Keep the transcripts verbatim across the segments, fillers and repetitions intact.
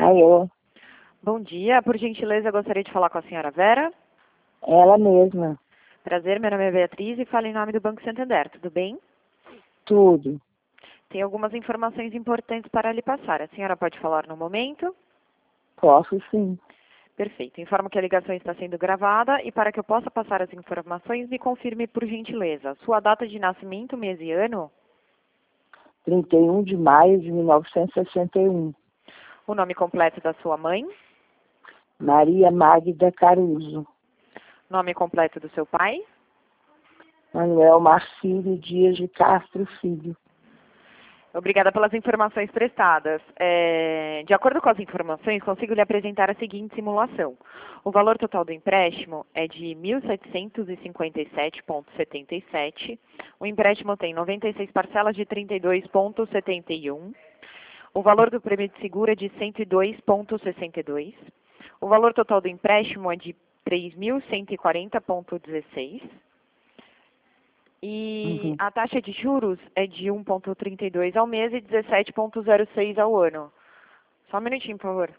Alô, Bom dia, por gentileza, gostaria de falar com a senhora Vera. ela mesma, Prazer, meu nome é Beatriz e falo em nome do Banco Santander, tudo bem? tudo. Tem algumas informações importantes para lhe passar. A senhora pode falar no momento? Posso sim. Perfeito. Informo que a ligação está sendo gravada e para que eu possa passar as informações, me confirme por gentileza. Sua data de nascimento, mês e ano? trinta e um de maio de mil novecentos e sessenta e um. O nome completo da sua mãe? Maria Magda Caruso. Nome completo do seu pai? Manuel Marcílio Dias de Castro Filho. Obrigada pelas informações prestadas. É, de acordo com as informações, consigo lhe apresentar a seguinte simulação. O valor total do empréstimo é de mil setecentos e cinquenta e sete vírgula setenta e sete. O empréstimo tem noventa e seis parcelas de trinta e dois vírgula setenta e um. O valor do prêmio de seguro é de cento e dois vírgula sessenta e dois. O valor total do empréstimo é de três mil cento e quarenta vírgula dezesseis. E Uhum. a taxa de juros é de um vírgula trinta e dois ao mês e dezessete vírgula zero seis ao ano. Só um minutinho, por favor.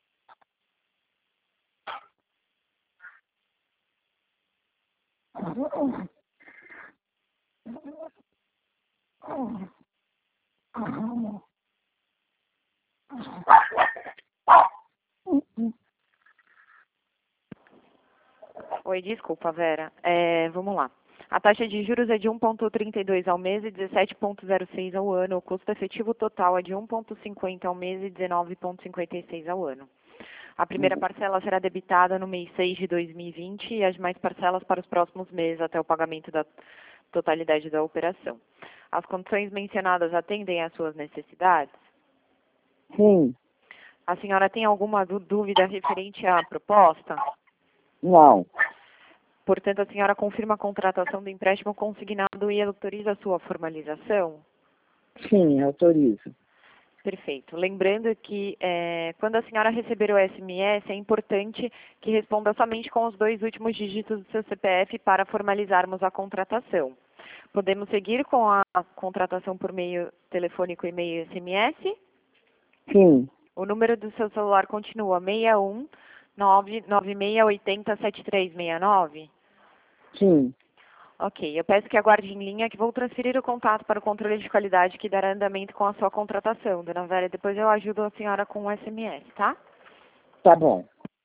Oi, desculpa, Vera. É, vamos lá. A taxa de juros é de um vírgula trinta e dois ao mês e dezessete vírgula zero seis ao ano. O custo efetivo total é de um vírgula cinquenta ao mês e dezenove vírgula cinquenta e seis ao ano. A primeira parcela será debitada no mês seis de dois mil e vinte e as demais parcelas para os próximos meses até o pagamento da totalidade da operação. As condições mencionadas atendem às suas necessidades? Sim, A senhora tem alguma dú- dúvida referente à proposta? não, Portanto, a senhora confirma a contratação do empréstimo consignado e autoriza a sua formalização? sim, autorizo. Perfeito. Lembrando que eh, quando a senhora receber o S M S, é importante que responda somente com os dois últimos dígitos do seu C P F para formalizarmos a contratação. Podemos seguir com a contratação por meio telefônico, e-mail e S M S? Sim, O número do seu celular continua seis um nove nove seis oito zero sete três seis nove? sim, Ok, eu peço que aguarde em linha que vou transferir o contato para o controle de qualidade que dará andamento com a sua contratação, dona Vera. Depois eu ajudo a senhora com o S M S, tá? tá bom.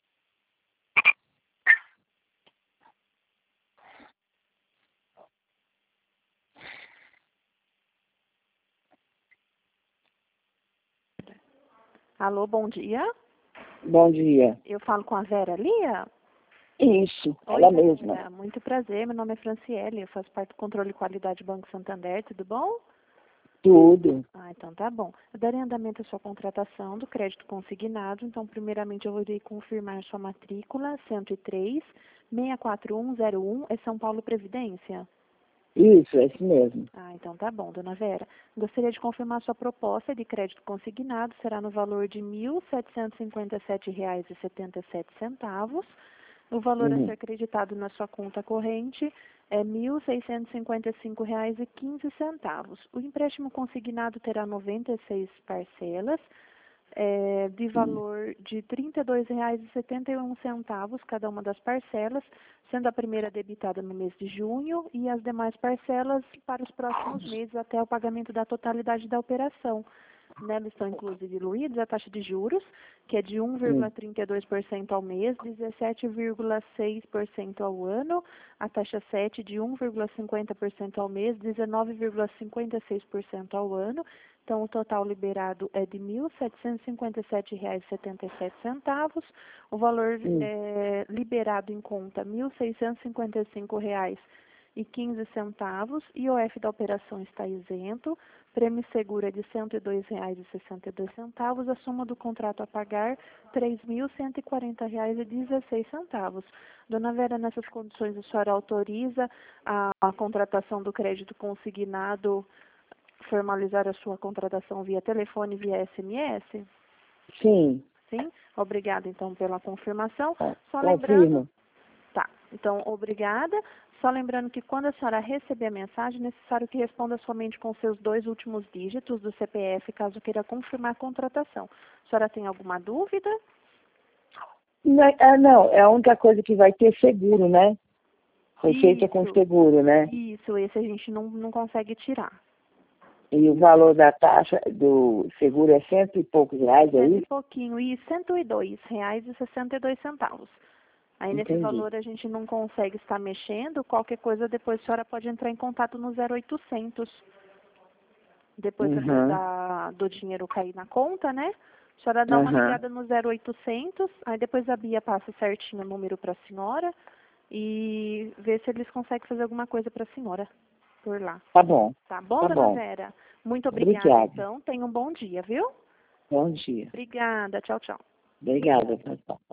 Alô, bom dia. Bom dia. Eu falo com a Vera Lia? Isso, Oi, ela Vera. mesma. Muito prazer, meu nome é Franciele, eu faço parte do controle de qualidade do Banco Santander, tudo bom? Tudo. Ah, então tá bom. Eu darei andamento à sua contratação do crédito consignado, então primeiramente eu irei confirmar sua matrícula cento e três, seis quatro um zero um, é São Paulo Previdência? Isso, é isso mesmo. Ah, então tá bom, dona Vera. Gostaria de confirmar sua proposta de crédito consignado, será no valor de mil setecentos e cinquenta e sete reais e setenta e sete centavos. O valor a Uhum. ser acreditado na sua conta corrente é mil seiscentos e cinquenta e cinco reais e quinze centavos. O empréstimo consignado terá noventa e seis parcelas, é, de valor de trinta e dois reais e setenta e um centavos cada uma das parcelas, sendo a primeira debitada no mês de junho e as demais parcelas para os próximos meses até o pagamento da totalidade da operação. Nela estão inclusive diluídos a taxa de juros, que é de um vírgula trinta e dois por cento ao mês, dezessete vírgula seis por cento ao ano, a taxa sete de um vírgula cinquenta por cento ao mês, dezenove vírgula cinquenta e seis por cento ao ano. Então, o total liberado é de mil setecentos e cinquenta e sete reais e setenta e sete centavos. O valor Hum. é, liberado em conta, mil seiscentos e cinquenta e cinco reais e quinze centavos. I O F da operação está isento. Prêmio seguro é de cento e dois reais e sessenta e dois centavos. A soma do contrato a pagar, três mil cento e quarenta reais e dezesseis centavos. Dona Vera, nessas condições, a senhora autoriza a, a contratação do crédito consignado, formalizar a sua contratação via telefone, via S M S? Sim, Sim? Obrigada, então, pela confirmação. ó, Só lembrando... confirmo. Tá, então, obrigada. Só lembrando que quando a senhora receber a mensagem, é necessário que responda somente com seus dois últimos dígitos do C P F, caso queira confirmar a contratação. A senhora tem alguma dúvida? Não, é- ah, não, é a única coisa que vai ter seguro, né? Foi feita com Isso. seguro, né? Isso, esse a gente não, não consegue tirar. E o valor da taxa do seguro é cento e poucos reais, é Cento e isso? pouquinho, e cento e dois reais e sessenta e dois centavos. Aí nesse Entendi. valor a gente não consegue estar mexendo, qualquer coisa depois a senhora pode entrar em contato no zero oitocentos. Depois Uhum. da, do dinheiro cair na conta, né? A senhora dá uma Uhum. ligada no zero oitocentos, aí depois a Bia passa certinho o número para a senhora e vê se eles conseguem fazer alguma coisa para a senhora por lá. Tá bom, Tá bom, tá dona bom. Vera? Muito obrigada, Obrigada. então. Tenha um bom dia, viu? Bom dia. Obrigada. Tchau, tchau. Obrigada, pessoal.